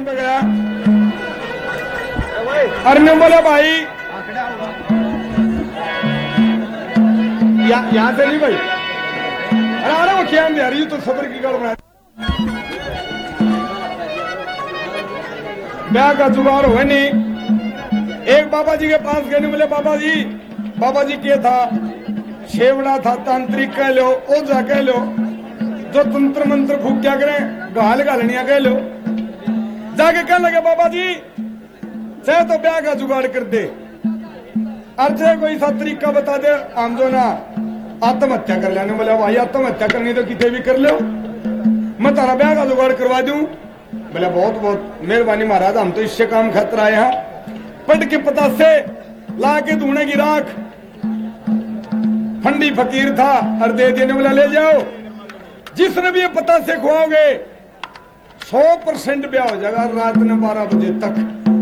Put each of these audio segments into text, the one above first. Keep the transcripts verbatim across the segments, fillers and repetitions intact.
दुकान पे गया, अरे ने बोला भाई यहाँ से नहीं भाई, अरे अरे वो क्या दे रही तो सबर की गड़ बना ब्याह का जुगाड़ हुआ नहीं। एक बाबा जी के पास गए, बोले बाबा जी, बाबा जी क्या था, शेवड़ा था, तांत्रिक कह लो, ओझा कह लो, जो तंत्र मंत्र फूक क्या करें, गाल गालनिया कह लो। जाके कहने लगे बाबा जी चाहे तो ब्याह का जुगाड़ कर दे, अर्चे कोई सा तरीका बता दे, हम जो ना आत्महत्या कर लेने। बोले भाई आत्महत्या करनी तो कितने भी कर लो, मैं तारा ब्याह का जुगाड़ करवा दूं। बोले बहुत बहुत मेहरबानी महाराज, हम तो इससे काम खतरा है। यहाँ पट के पता से ला के धूने की राख, फंडी फकीर था और दे देने। बोला ले जाओ, जिसने भी ये पता से खुआओगे सौ परसेंट ब्याह हो जाएगा रात में बारह बजे तक।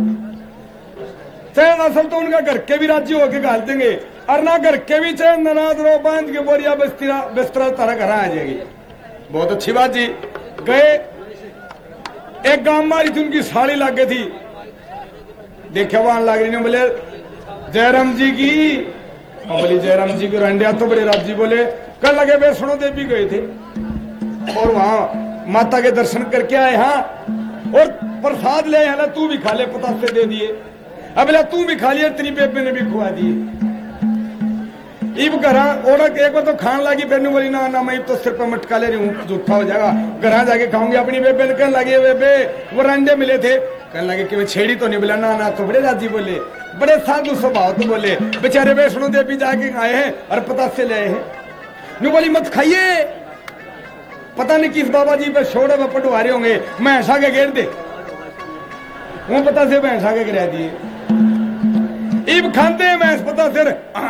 चाहे असल तो उनका घर के भी राजी होके घाल देंगे, और ना घर के भी चाहे नाराज रो बांध के बोरिया बिस्तरा बिस्तरा तारा घर आ जाएगी। बहुत अच्छी बात जी। गए एक गांव मारी थी, उनकी साड़ी लाग गई थी, देखे वहां लाग रही ने। बोले जयराम जी की, बोली जयराम जी की रंडिया तो बड़े राजी। बोले कल लगे वैष्णो देवी गए थे और वहां माता के दर्शन करके आए, हाँ और प्रसाद ले आए, तू भी खा ले, पता से दे दिए। अब बोला तू भी खा लिया, तेरी बेबे ने भी खुआ दिए। इब घरा और एक बार तो खान लगी, फिर बोली ना ना मैं तो सिर पर मटका ले रही हूँ, झूठा हो जाएगा, घर जाके खाऊंगी। अपनी बेबे ने कहने लगी बेबे वो रंडे मिले थे, कहने लगे कि मैं छेड़ी तो नहीं। बोला ना ना, तो बड़े राजी बोले, बड़े साधु स्वभाव तो बोले, बेचारे वैष्णो देवी जाके आए हैं और पता से ले आए हैं। नु बोली मत खाइए, पता नहीं किस बाबा जी पे छोड़े में पटवा रहे होंगे, मैं ऐसा के घेर दे, वो पता से मैं ऐसा के गिरा दिए। इब खाते हैं मैं पता से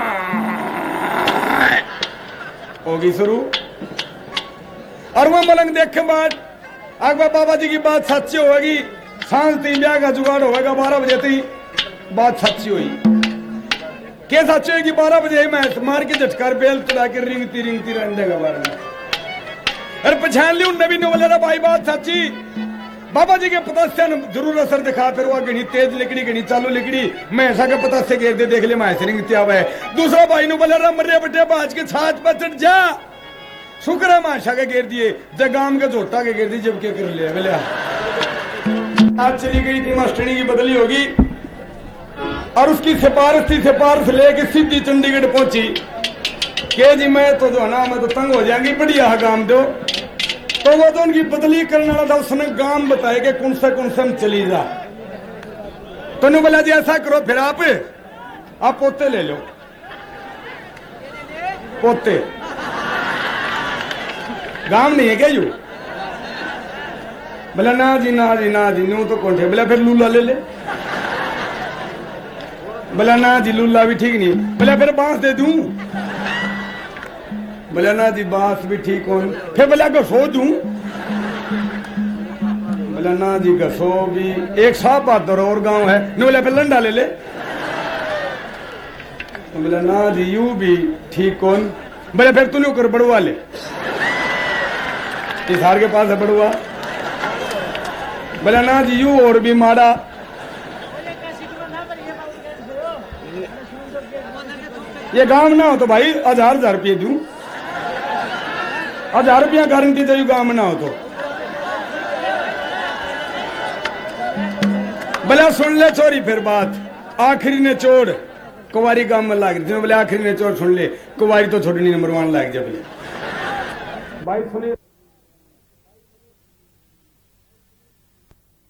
होगी शुरू, और वो मलंग देखे बाद अगर बाबा जी की बात सच्ची होगी, सांझ तीन ब्याह का जुगाड़ होगा, बारह बजे थी बात सच्ची हुई। क्या सच्ची होगी? बारह बजे मैं मार के झटकार बेल चढ़ा के रिंगती रिंगती रंडे का बार में, अरे पहचान ली उनने भी नहीं। बोले भाई बात सच्ची, बाबा जी के पता से जरूर असर दिखा। फिर वो घनी तेज लिकड़ी घनी चालू लिकड़ी, मैं ऐसा के पता से घेर दे, देख ले मैं रिंगती आवा है। दूसरा भाई ने बोला रा मरे बटे बाज के छाछ पर चढ़ जा, शुक्र है माशा के घेर दिए, जगाम के झोटा के घेर दी, जब क्या कर लिया। बोले आज चली गई थी मास्टरी की बदली होगी, और उसकी सिफारिश थी, सिफारिश लेके सीधी चंडीगढ़ पहुंची। के जी मैं तो जो है ना, मैं तो तंग हो जाएंगी, बढ़िया काम दो। तो वो तो उनकी बदली करने वाला था, उसने गांव बताया कि कौन से कौन से हम चली जा। तो ने बोला जी ऐसा करो, फिर आप आप पोते ले लो, पोते गांव नहीं है क्या यू? बोला ना जी ना जी ना जी, न्यू तो कौन थे। बोला फिर लूला ले ले। बोला ना जी लूला भी ठीक नहीं। बोला फिर बांस दे दूं। बोला ना जी बांस भी ठीक हो। फिर बोला घसो दूं। बोला ना जी घसो भी, एक साहब बहादुर और गांव है। न बोला फिर लंडा ले ले। तो बोला ना जी यू भी ठीक कौन। बोला फिर तू कर बड़ुआ ले, इसार के पास है बड़ुआ। बोला ना जी यू और भी माड़ा। ये गांव ना हो तो भाई हजार हजार रुपये दूं, हजार रुपया गारंटी दे, गांव ना हो तो। बोला सुन ले चोरी फिर बात, आखिरी ने चोड़ कुवारी गांव में लाग रही। बोले आखिरी ने चोर सुन ले, कुवारी तो छोटी नंबर वन लाग जाए। भाई सुनिए।